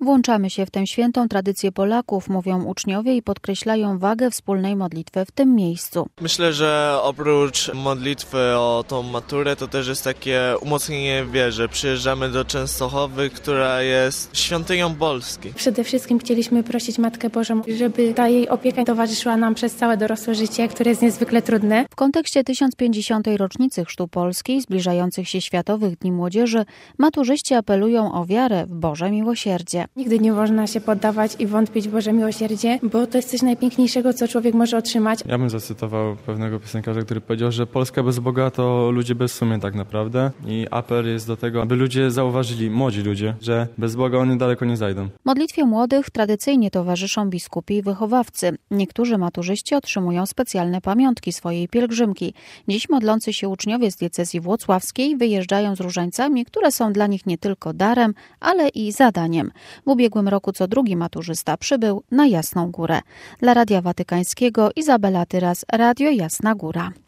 Włączamy się w tę świętą tradycję Polaków, mówią uczniowie i podkreślają wagę wspólnej modlitwy w tym miejscu. Myślę, że oprócz modlitwy o tą maturę, to też jest takie umocnienie wierzy. Przyjeżdżamy do Częstochowy, która jest świątynią Polski. Przede wszystkim chcieliśmy prosić Matkę Bożą, żeby ta jej opieka towarzyszyła nam przez całe dorosłe życie, które jest niezwykle trudne. W kontekście 1050. rocznicy Chrztu Polski, zbliżających się Światowych Dni Młodzieży, maturzyści apelują o wiarę w Boże miłosierdzie. Nigdy nie można się poddawać i wątpić w Boże miłosierdzie, bo to jest coś najpiękniejszego, co człowiek może otrzymać. Ja bym zacytował pewnego piosenkarza, który powiedział, że Polska bez Boga to ludzie bez sumień tak naprawdę i apel jest do tego, aby ludzie zauważyli, młodzi ludzie, że bez Boga oni daleko nie zajdą. Modlitwie młodych tradycyjnie towarzyszą biskupi i wychowawcy. Niektórzy maturzyści otrzymują specjalne pamiątki swojej pielgrzymki. Dziś modlący się uczniowie z diecezji włocławskiej wyjeżdżają z różańcami, które są dla nich nie tylko darem, ale i zadaniem. W ubiegłym roku co drugi maturzysta przybył na Jasną Górę. Dla Radia Watykańskiego Izabela Tyras, Radio Jasna Góra.